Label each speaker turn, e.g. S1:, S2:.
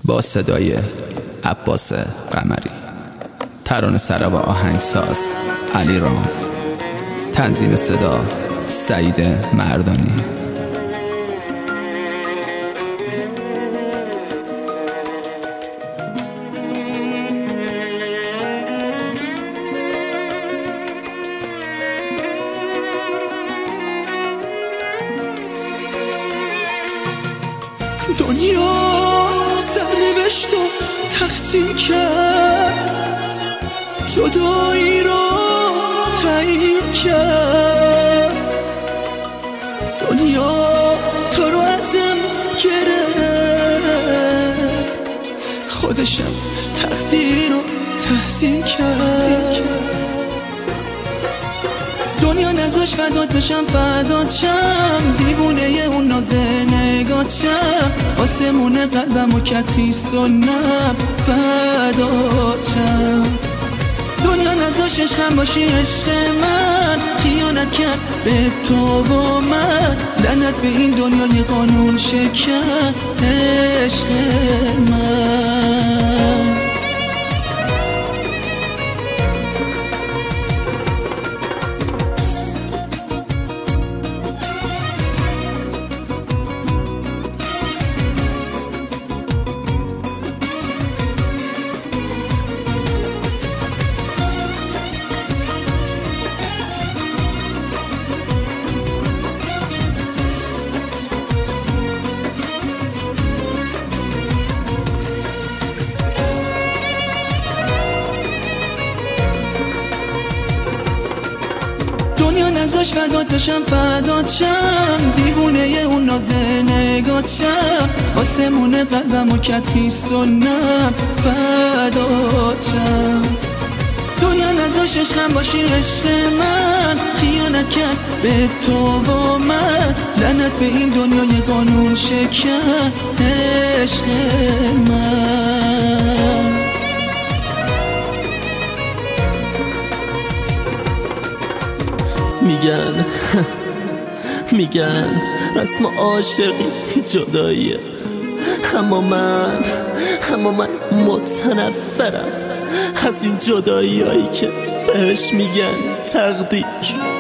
S1: با صدای عباس قمری، ترانه سرا و آهنگساز علیرام، تنظیم صدا سعید مردانی.
S2: دنیا سرنوشت و تقسیم کرد، جدایی رو تعیین کرد. دنیا تو رو ازم گرفت، خودشم تقدیر رو تحسین کرد. دنیا نذاش فدات بشم، فدات شم، دیوونه اون نازه نگات شم. آسمون قلبم و کتخیست و نم، فدات شم. دنیا نذاش عشقم باشی عشق من، خیانت کرد به تو و من. لعنت به این دنیای قانون شکن عشق من. دنیا نذاش فدات بشم، فدات شم، دیوونه اون نازه نگات شم. آسمون قلبم و کتخیست و نم، فدات شم. دنیا نذاش عشقم باشی عشق من، خیانت کرد به تو و من. لعنت به این دنیای قانون شکن عشق من.
S3: میگن رسم عاشقی جداییه، اما من متنفرم از این جدایی هایی که بهش میگن تقدیر.